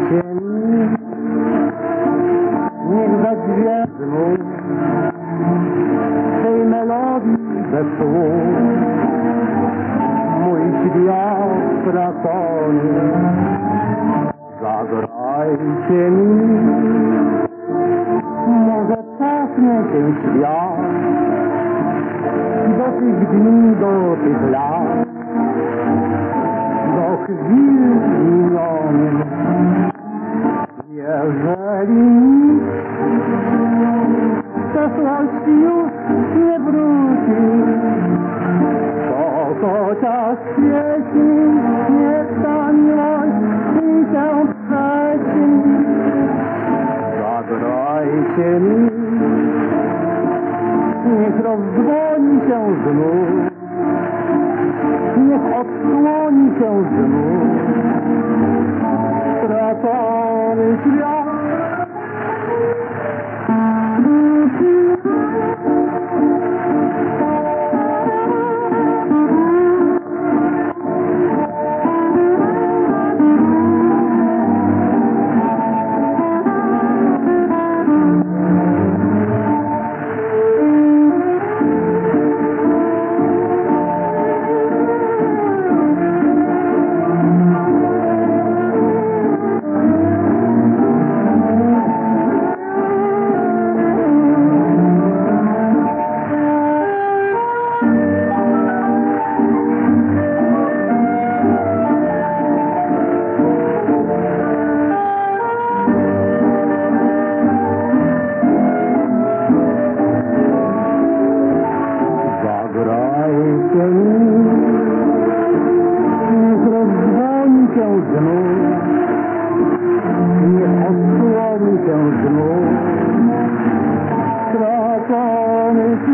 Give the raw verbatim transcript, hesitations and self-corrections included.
Zagrajcie mi, niech zadźwięk znów tej melodii bez słów. Mój świat stracony, zagrajcie mi, może cofnie się świat do tych dni, do tych lat, do chwil minionych. Jeżeli nikt z przeszłości już nie wróci, to chociaż pieśń niech ta miłość mi się przeci. Zagrajcie mi, niech rozdzwoni się znów, niech odsłoni się znów stracony świat. Zagrajcie mi, niech rozdzwoni się znów, niech odsłoni się znów stracony świat.